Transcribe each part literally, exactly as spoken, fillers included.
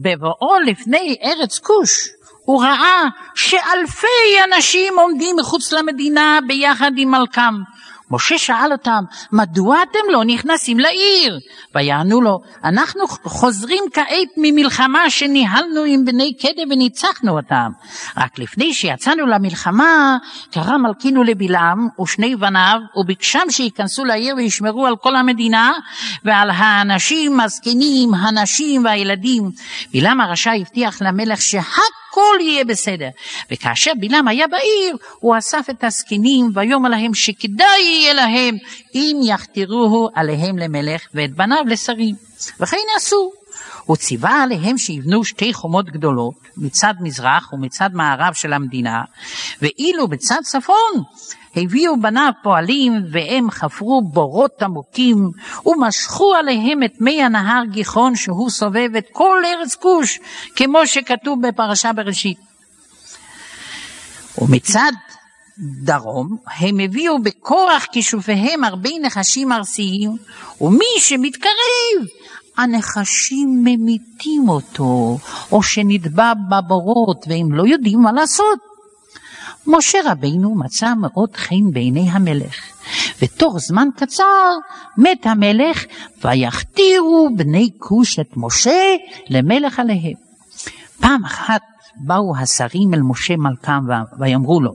בבואו לפני ארץ כוש, הוא ראה שאלפי אנשים עומדים מחוץ למדינה ביחד עם מלכם. משה שאל אותם, מדוע אתם לא נכנסים לעיר? ויענו לו, אנחנו חוזרים כעת ממלחמה שניהלנו עם בני קדם וניצחנו אותם. רק לפני שיצאנו למלחמה, קרא מלכינו לבלעם ושני בניו, וביקשם שיכנסו לעיר וישמרו על כל המדינה, ועל האנשים, הזקנים, הנשים והילדים. בלעם הרשע הבטיח למלך שהכל יהיה בסדר. וכאשר בלעם היה בעיר, הוא אסף את הזקנים, ויאמר להם שכדאי יהיה להם אם יכתירוהו עליהם למלך ואת בניו לשרים. וכן עשו. הוא ציווה עליהם שיבנו שתי חומות גדולות, מצד מזרח ומצד מערב של המדינה, ואילו בצד צפון הביאו בניו פועלים, והם חפרו בורות עמוקים, ומשכו עליהם את מי הנהר גיחון, שהוא סובב את כל ארץ כוש, כמו שכתוב בפרשה בראשית. ומצד דרום הם הביאו בכוח כישופיהם הרבה נחשים ארסיים, ומי שמתקרב הנחשים ממיתים אותו, או שנדבע בבורות והם לא יודעים מה לעשות. משה רבינו מצא מאוד חן בעיני המלך, ותוך זמן קצר מת המלך, ויכתירו בני כוש את משה למלך עליהם. פעם אחת באו השרים אל משה מלכם ויאמרו לו,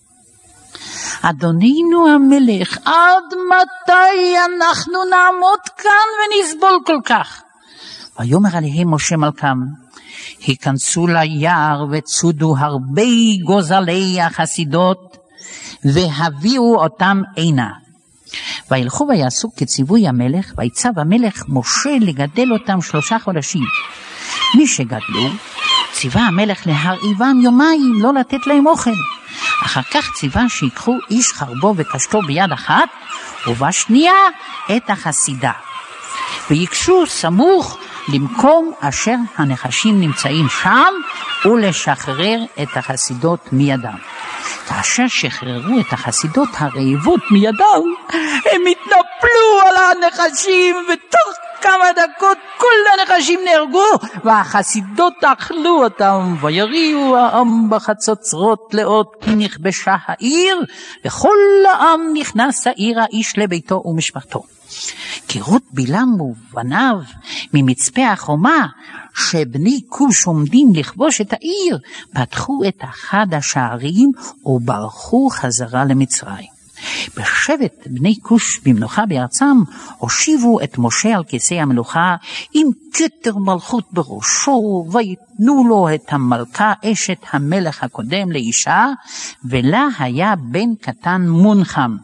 אדוננו המלך, עד מתי אנחנו נעמוד כאן ונסבול כל כך? ויאמר עליהם משה מלכם, היכנסו ליער וצודו הרבה גוזלי החסידות והביאו אותם הנה. וילכו ויעשו כציווי המלך, ויצב המלך משה לגדל אותם שלושה חודשים. מי שגדלו, ציווה המלך להרעיבם יומיים, לא לתת להם אוכל. אחר כך ציווה שיקחו איש חרבו וקשתו ביד אחת, ובשנייה את החסידה, ויקשו סמוך למקום אשר הנחשים נמצאים שם, ולשחרר את החסידות מידם. כאשר שחררו את החסידות הרעבות מידם, הם התנפלו על הנחשים, ותוך כמה דקות כל הנחשים נהרגו, והחסידות אכלו אותם, ויריעו העם בחצוצרות לאות כי נכבשה העיר, וכל העם נכנס העיר האיש לביתו ומשפחתו. כי רות בלעם ובניו ממצפה החומה שבני כוש עומדים לכבוש את העיר, פתחו את אחד השערים וברחו חזרה למצרים. בשבט בני כוש במנוחה בארצם הושיבו את משה על כיסא המלוכה עם כתר מלכות בראשו, ויתנו לו את המלכה אשת המלך הקודם לאישה, ולה היה בן קטן מונחם.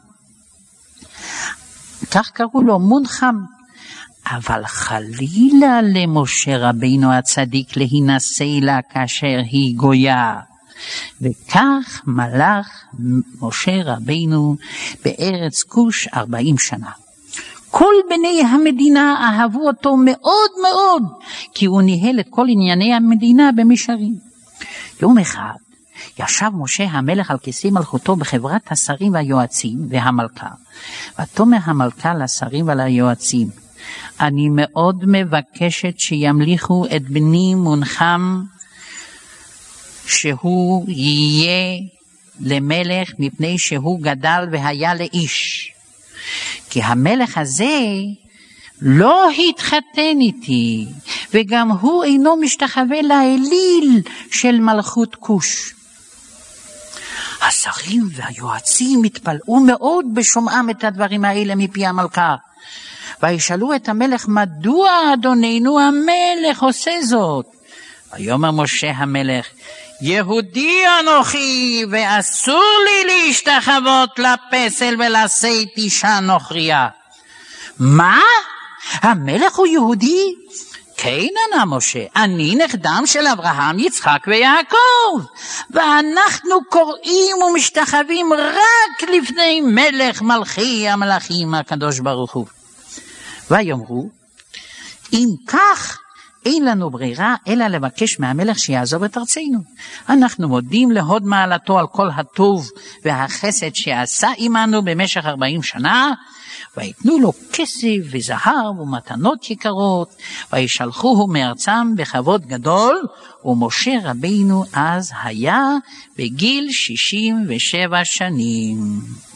כך קראו לו מונחם. אבל חלילה למשה רבינו הצדיק להינשא לה כאשר היא גויה. וכך מלך משה רבינו בארץ כוש ארבעים שנה. כל בני המדינה אהבו אותו מאוד מאוד, כי הוא ניהל את כל ענייני המדינה במישרים. יום אחד ישב משה המלך על כיסא מלכותו בחברת השרים והיועצים והמלכה, ותאמר המלכה לשרים וליועצים, אני מאוד מבקשת שימליכו את בני מונחם, שהוא יהיה למלך, מפני שהוא גדל והיה לאיש. כי המלך הזה לא התחתן איתי, וגם הוא אינו משתחווה לאליל של מלכות כוש. השרים והיועצים התפלאו מאוד בשומעם את הדברים האלה מפי המלכה, וישאלו את המלך, מדוע אדוננו המלך עושה זאת? ויאמר משה המלך, יהודי אנוכי, ואסור לי להשתחוות לפסל ולשאת אישה נוכריה. מה? המלך הוא יהודי? כן ענה משה, אני נכדם של אברהם, יצחק ויעקב, ואנחנו קוראים ומשתחווים רק לפני מלך מלכי המלכים הקדוש ברוך הוא. ויאמרו, אם כך אין לנו ברירה אלא לבקש מהמלך שיעזוב את ארצנו. אנחנו מודים להוד מעלתו על כל הטוב והחסד שעשה עמנו במשך ארבעים שנה, ויתנו לו כסף וזהב ומתנות יקרות, וישלחוהו מארצם בכבוד גדול, ומשה רבינו אז היה בגיל שישים ושבע שנים.